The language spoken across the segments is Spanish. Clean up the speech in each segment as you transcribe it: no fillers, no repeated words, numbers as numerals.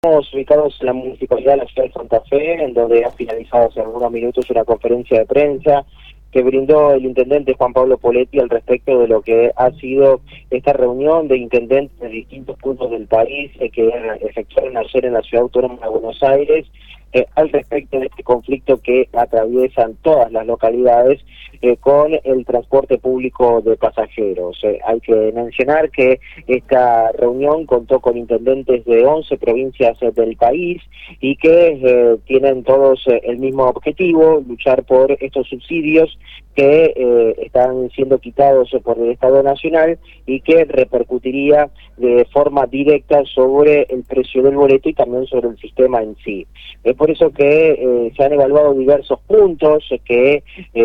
Estamos ubicados en la Municipalidad de la Ciudad de Santa Fe, en donde ha finalizado hace algunos minutos una conferencia de prensa que brindó el intendente Juan Pablo Poletti al respecto de lo que ha sido esta reunión de intendentes de distintos puntos del país que efectuaron ayer en la Ciudad Autónoma de Buenos Aires al respecto de este conflicto que atraviesan todas las localidades con el transporte público de pasajeros. Hay que mencionar que esta reunión contó con intendentes de 11 provincias del país y que tienen todos el mismo objetivo, luchar por estos subsidios que están siendo quitados por el Estado Nacional y que repercutiría de forma directa sobre el precio del boleto y también sobre el sistema en sí. Es por eso que se han evaluado diversos puntos que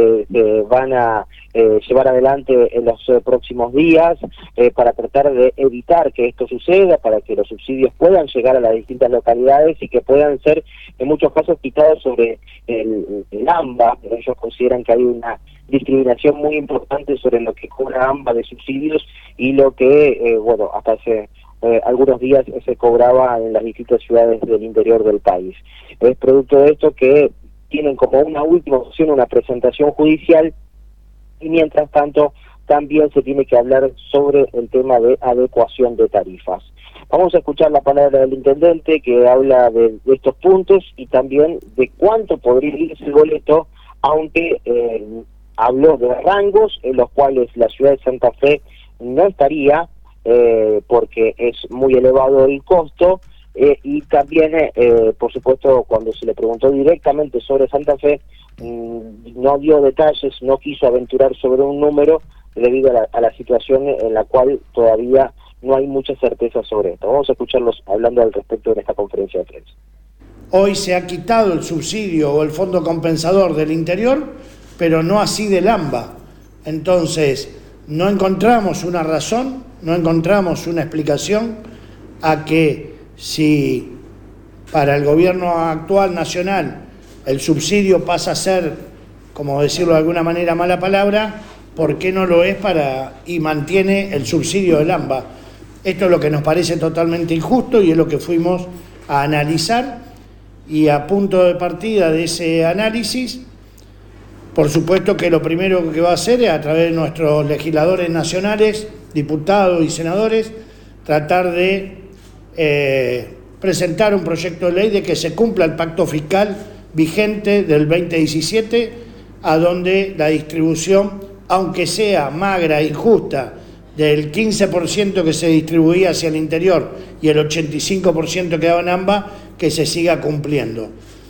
van a llevar adelante en los próximos días para tratar de evitar que esto suceda, para que los subsidios puedan llegar a las distintas localidades y que puedan ser en muchos casos quitados sobre el AMBA. Ellos consideran que hay una discriminación muy importante sobre lo que cobra AMBA de subsidios y lo que, hasta hace algunos días se cobraba en las distintas ciudades del interior del país. Es producto de esto que tienen como una última opción una presentación judicial y mientras tanto también se tiene que hablar sobre el tema de adecuación de tarifas. Vamos a escuchar la palabra del intendente que habla de estos puntos y también de cuánto podría irse el boleto, aunque habló de rangos en los cuales la ciudad de Santa Fe no estaría porque es muy elevado el costo y también, por supuesto, cuando se le preguntó directamente sobre Santa Fe, no dio detalles, no quiso aventurar sobre un número debido a la situación en la cual todavía no hay mucha certeza sobre esto. Vamos a escucharlos hablando al respecto en esta conferencia de prensa. Hoy se ha quitado el subsidio o el fondo compensador del interior, pero no así del AMBA. Entonces, no encontramos una razón, no encontramos una explicación a que si para el gobierno actual nacional el subsidio pasa a ser, como decirlo de alguna manera, mala palabra, ¿por qué no lo es y mantiene el subsidio del AMBA? Esto es lo que nos parece totalmente injusto y es lo que fuimos a analizar, y a punto de partida de ese análisis, por supuesto que lo primero que va a hacer es, a través de nuestros legisladores nacionales, diputados y senadores, tratar de presentar un proyecto de ley de que se cumpla el pacto fiscal vigente del 2017, a donde la distribución, aunque sea magra e injusta, del 15% que se distribuía hacia el interior y el 85% que daba en AMBA, que se siga cumpliendo.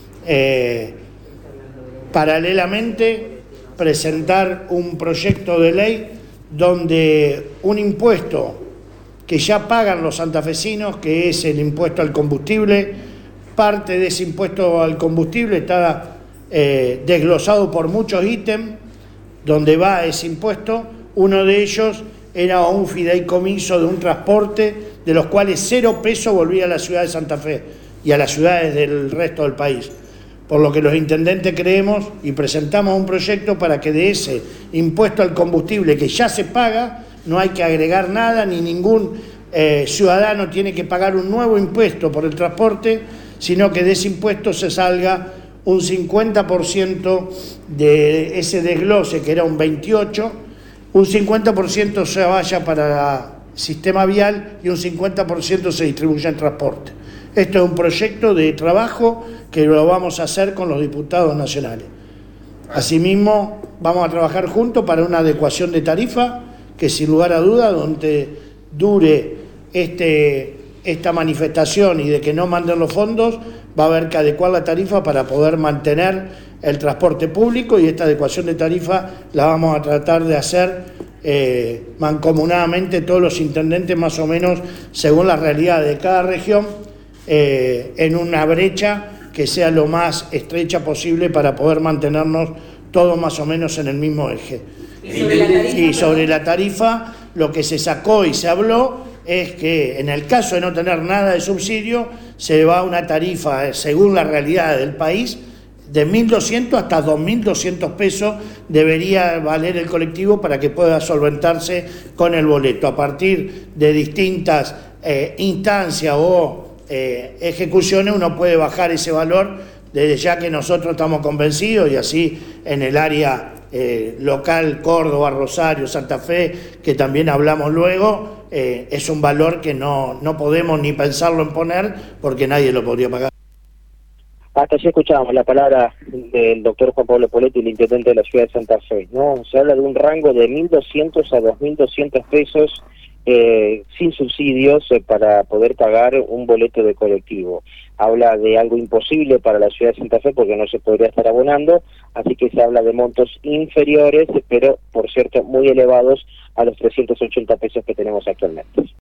Paralelamente, presentar un proyecto de ley donde un impuesto que ya pagan los santafesinos, que es el impuesto al combustible, parte de ese impuesto al combustible está desglosado por muchos ítems donde va ese impuesto. Uno de ellos era un fideicomiso de un transporte, de los cuales 0 pesos volvía a la ciudad de Santa Fe y a las ciudades del resto del país. Por lo que los intendentes creemos y presentamos un proyecto para que de ese impuesto al combustible que ya se paga, no hay que agregar nada, ni ningún ciudadano tiene que pagar un nuevo impuesto por el transporte, sino que de ese impuesto se salga un 50% de ese desglose, que era un 28%, un 50% se vaya para el sistema vial y un 50% se distribuya en transporte. Esto es un proyecto de trabajo que lo vamos a hacer con los diputados nacionales. Asimismo, vamos a trabajar juntos para una adecuación de tarifa que, sin lugar a duda, donde dure esta manifestación y de que no manden los fondos, va a haber que adecuar la tarifa para poder mantener el transporte público, y esta adecuación de tarifa la vamos a tratar de hacer mancomunadamente todos los intendentes, más o menos según la realidad de cada región, en una brecha que sea lo más estrecha posible para poder mantenernos todos más o menos en el mismo eje. Y sobre la tarifa, lo que se sacó y se habló es que en el caso de no tener nada de subsidio, se va a una tarifa, según la realidad del país, de 1.200 hasta 2.200 pesos debería valer el colectivo para que pueda solventarse con el boleto. A partir de distintas instancias o ejecuciones uno puede bajar ese valor, desde ya que nosotros estamos convencidos, y así en el área local, Córdoba, Rosario, Santa Fe, que también hablamos luego, es un valor que no podemos ni pensarlo en poner porque nadie lo podría pagar. Hasta allí escuchábamos la palabra del doctor Juan Pablo Poletti, el intendente de la ciudad de Santa Fe, ¿no? Se habla de un rango de 1.200 a 2.200 pesos sin subsidios para poder pagar un boleto de colectivo. Habla de algo imposible para la ciudad de Santa Fe porque no se podría estar abonando, así que se habla de montos inferiores, pero por cierto muy elevados a los 380 pesos que tenemos actualmente.